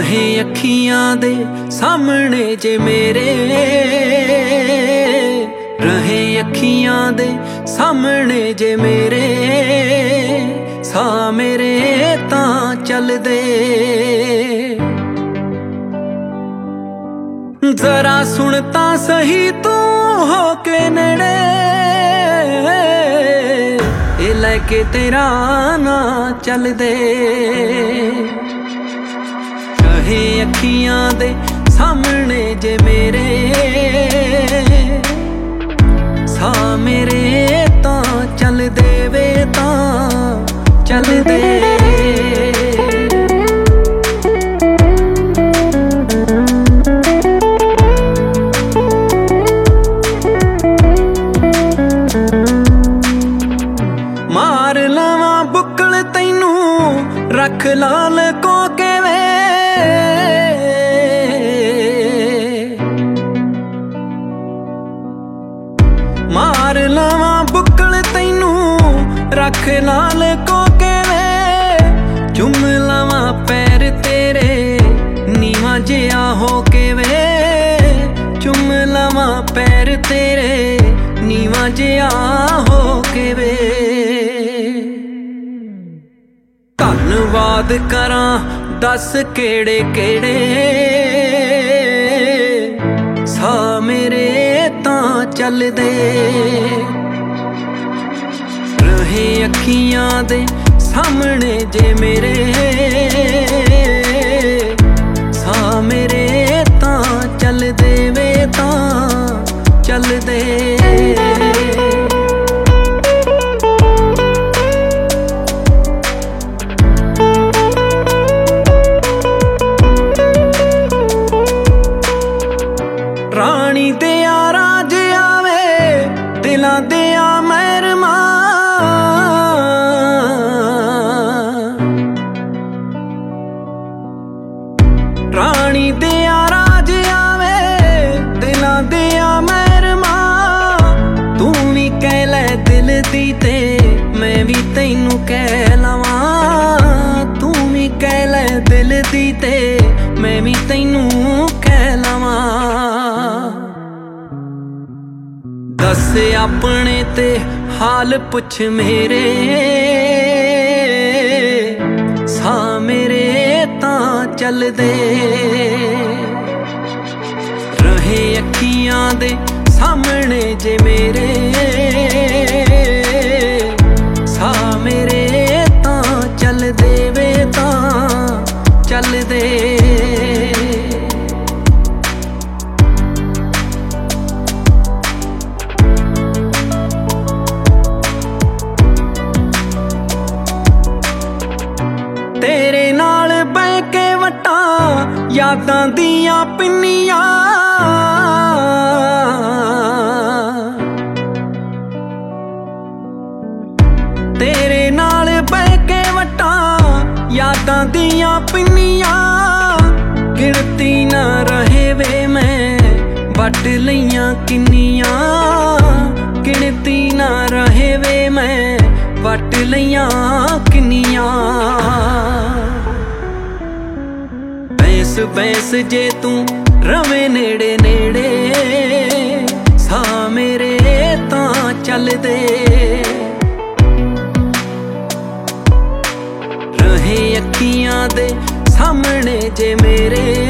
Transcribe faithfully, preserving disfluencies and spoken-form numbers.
रहे अखियां दे सामने जे मेरे, रहे अखियां दे सामने जे मेरे, सा मेरे तां चलदे। जरा सुन तां सही तू हो के नेड़े, ए लैके तेरा ना चलदे। रहे अखियां दे सामने जे मेरे, सा मेरे तां चलदे वे तां चलदे। मार लवा बुक्कल तैनू रख लाल को के वे, मार लवा बुक्कल तैनू रख लाल को के वे। चुम लवा पैर तेरे नीवा जिया हो के वे, चुम लवा पैर तेरे नीवा जिया हो के वे। धन्नवाद करां दस केड़े केड़े, सा मेरे तां चलदे। रहे अखियां दे सामने जे मेरे, सा मेरे तां चलदे वे तां चलदे। रानी दिया राज आवे दिलां दिया मेहरमा, रानी दिया राज आवे दिलां दिया मेहरमा। तू भी कह लै दिल दी ते मैं भी तैनू कह लवां, तू भी कह लै दिल दी ते मैं भी तैनू कह लवां। दस अपने ते हाल पुछ मेरे, सा मेरे तां चलदे। रहे अखियां दे सामने जे मेरे, सा मेरे तां चलदे वे तां चलदे। तेरे नाल बह के वटां यादां दियां पिन्नियां, तेरे नाल बह के वटां यादां दियां पिन्नियां। गिनती ना रहे वे मैं वट लईयां किन्नियां, गिनती ना रहे वे मैं वट लईयां किन्नियां। बैंस बैंस जे तू रवे नेड़े नेड़े, सा मेरे तां चलदे। रहे अखियां दे सामने जे मेरे,